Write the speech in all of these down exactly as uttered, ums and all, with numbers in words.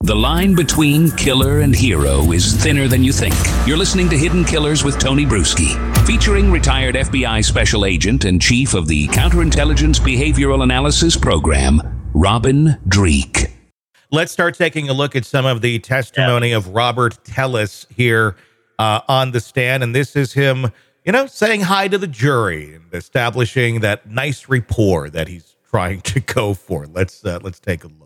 The line between killer and hero is thinner than you think. You're listening to Hidden Killers with Tony Bruschi, featuring retired F B I special agent and chief of the Counterintelligence Behavioral Analysis Program, Robin Dreeke. Let's start taking a look at some of the testimony yeah. of Robert Tellis here uh, on the stand. And this is him, you know, saying hi to the jury and establishing that nice rapport that he's trying to go for. Let's uh, let's take a look.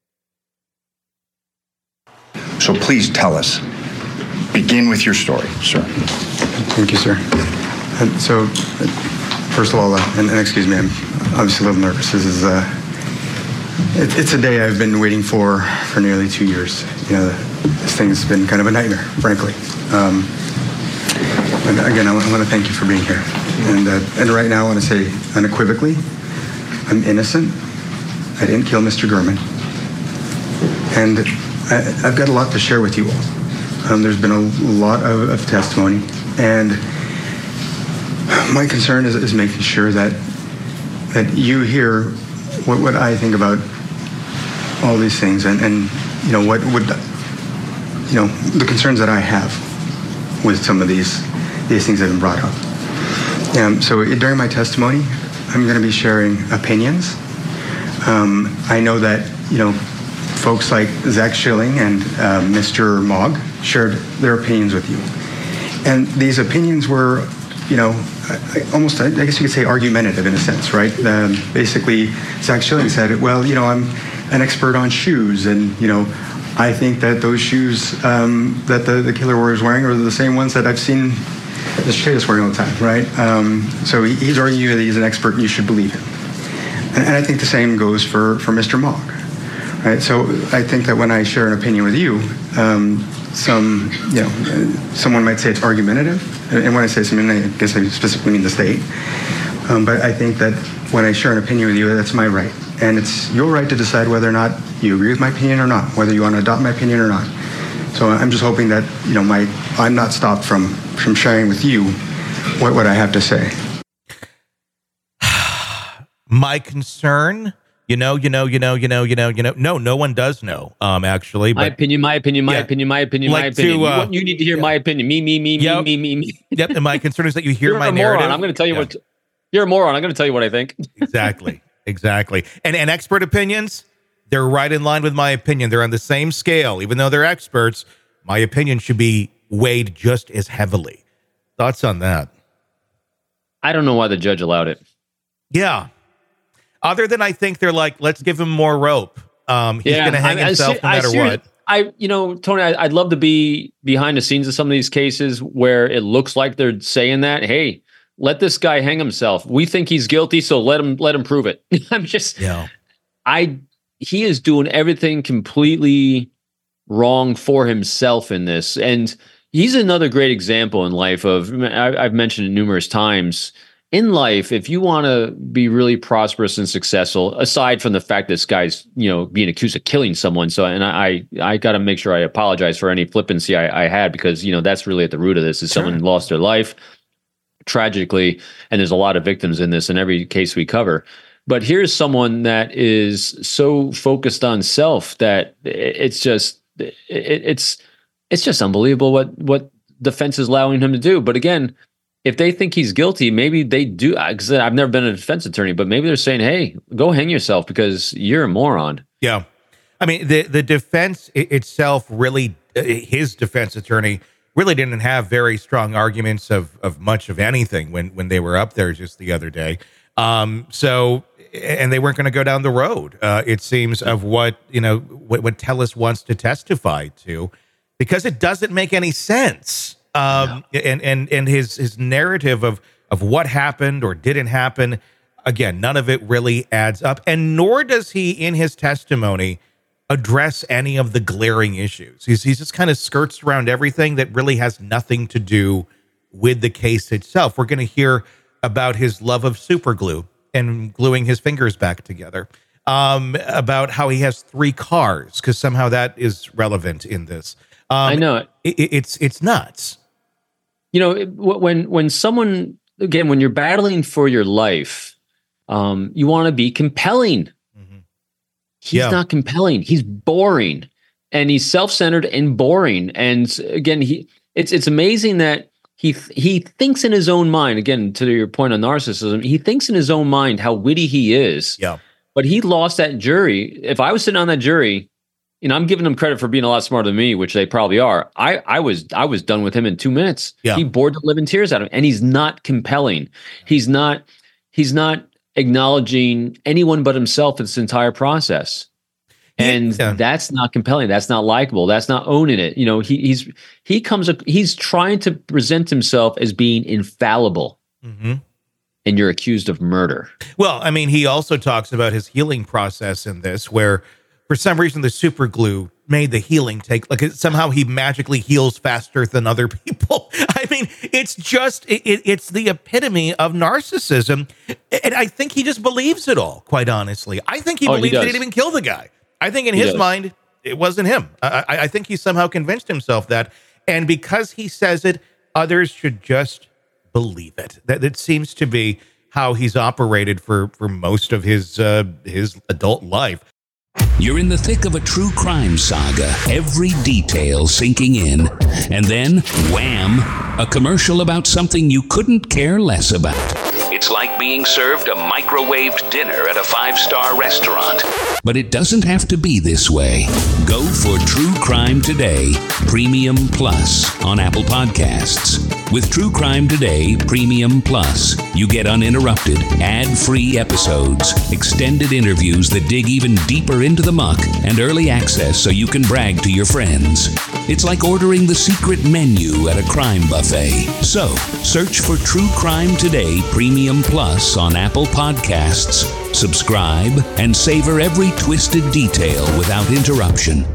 So please tell us. Begin with your story, sir. Thank you, sir. And so, first of all, uh, and, and excuse me, I'm obviously a little nervous. This is uh, it, it's a day I've been waiting for for nearly two years. You know, this thing's been kind of a nightmare, frankly. Um, and again, I want, I want to thank you for being here. And uh, and right now, I want to say unequivocally, I'm innocent. I didn't kill Mister Gurman. And I, I've got a lot to share with you all. Um, there's been a lot of, of testimony, and my concern is, is making sure that that you hear what, what I think about all these things, and, and you know what would you know the concerns that I have with some of these these things that have been brought up. Um, so during my testimony, I'm going to be sharing opinions. Um, I know that you know. Folks like Zach Schilling and uh, Mister Mogg shared their opinions with you. And these opinions were, you know, I, I almost, I guess you could say argumentative in a sense, right? Um, basically, Zach Schilling said, well, you know, I'm an expert on shoes, and, you know, I think that those shoes um, that the, the killer was wearing are the same ones that I've seen Mister Tatus wearing all the time, right? Um, so he, he's arguing that he's an expert and you should believe him. And, and I think the same goes for, for Mister Mogg. Right, so I think that when I share an opinion with you, um, some, you know, someone might say it's argumentative, and when I say something, I guess I specifically mean the state. Um, but I think that when I share an opinion with you, that's my right, and it's your right to decide whether or not you agree with my opinion or not, whether you want to adopt my opinion or not. So I'm just hoping that you know my I'm not stopped from from sharing with you what what I have to say. My concern. You know, you know, you know, you know, you know, you know. No, no one does know. Um, actually, but, my opinion, my opinion, my yeah. opinion, my opinion, like my opinion. To, uh, you, you need to hear yeah. my opinion. Me, me, me, yep. me, me, me, me. Yep. And my concern is that you hear you're my a narrative. moron. I'm going to tell you yeah. what. You're a moron. I'm going to tell you what I think. Exactly. Exactly. And and expert opinions, they're right in line with my opinion. They're on the same scale, even though they're experts. My opinion should be weighed just as heavily. Thoughts on that? I don't know why the judge allowed it. Yeah. Other than I think they're like, let's give him more rope. Um, he's yeah, going to hang I, himself I, I, no matter I, what. I, you know, Tony, I, I'd love to be behind the scenes of some of these cases where it looks like they're saying that, hey, let this guy hang himself. We think he's guilty, so let him let him prove it. I'm just, yeah. I, he is doing everything completely wrong for himself in this, and he's another great example in life of. I, I've mentioned it numerous times. In life, if you want to be really prosperous and successful, aside from the fact this guy's, you know, being accused of killing someone, so and I, I got to make sure I apologize for any flippancy I, I had because you know that's really at the root of this is sure. someone lost their life tragically, and there's a lot of victims in this in every case we cover. But here's someone that is so focused on self that it's just it, it's it's just unbelievable what what defense is allowing him to do. But again. If they think he's guilty, maybe they do. Because I've never been a defense attorney, but maybe they're saying, "Hey, go hang yourself because you're a moron." Yeah, I mean the the defense itself really, his defense attorney really didn't have very strong arguments of of much of anything when when they were up there just the other day. Um, so and they weren't going to go down the road. Uh, it seems of what you know what, what Tellis wants to testify to, because it doesn't make any sense. Um, no. and, and, and his, his narrative of, of what happened or didn't happen, again, none of it really adds up. And nor does he, in his testimony, address any of the glaring issues. He's, he's just kind of skirts around everything that really has nothing to do with the case itself. We're going to hear about his love of super glue and gluing his fingers back together, um, about how he has three cars, because somehow that is relevant in this. Um, I know it. it. It's, it's nuts. You know, when when someone, again, when you're battling for your life, um, you want to be compelling. Mm-hmm. He's yeah. not compelling. He's boring. and he's self-centered and boring. And again, he it's it's amazing that he he thinks in his own mind. Again, to your point on narcissism, he thinks in his own mind how witty he is. Yeah. But he lost that jury. If I was sitting on that jury, you know, I'm giving them credit for being a lot smarter than me, which they probably are. I, I was I was done with him in two minutes. Yeah. He bored the living tears out of him, and he's not compelling. He's not he's not acknowledging anyone but himself in this entire process, and yeah. that's not compelling. That's not likable. That's not owning it. You know, he he's he comes up. He's trying to present himself as being infallible. Mm-hmm. And you're accused of murder. Well, I mean, he also talks about his healing process in this, where for some reason the super glue made the healing take, like somehow he magically heals faster than other people. I mean, it's just, it, it's the epitome of narcissism. And I think he just believes it all, quite honestly. I think he Oh, he believes he, does. didn't even kill the guy. I think in He his does. mind, it wasn't him. I, I, I think he somehow convinced himself that. And because he says it, others should just believe it. That, that seems to be how he's operated for, for most of his uh, his adult life. You're in the thick of a true crime saga, every detail sinking in, and then, wham, a commercial about something you couldn't care less about. It's like being served a microwaved dinner at a five-star restaurant. But it doesn't have to be this way. Go for True Crime Today Premium Plus on Apple Podcasts. With True Crime Today Premium Plus, you get uninterrupted, ad-free episodes, extended interviews that dig even deeper into the muck, and early access so you can brag to your friends. It's like ordering the secret menu at a crime buffet. So, search for True Crime Today Premium Plus on Apple Podcasts, subscribe, and savor every twisted detail without interruption.